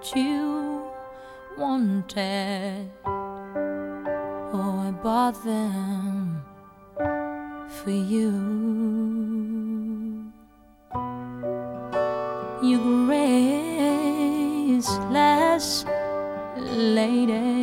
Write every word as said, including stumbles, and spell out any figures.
you wanted. Oh, I bought them for you. You graceless lady,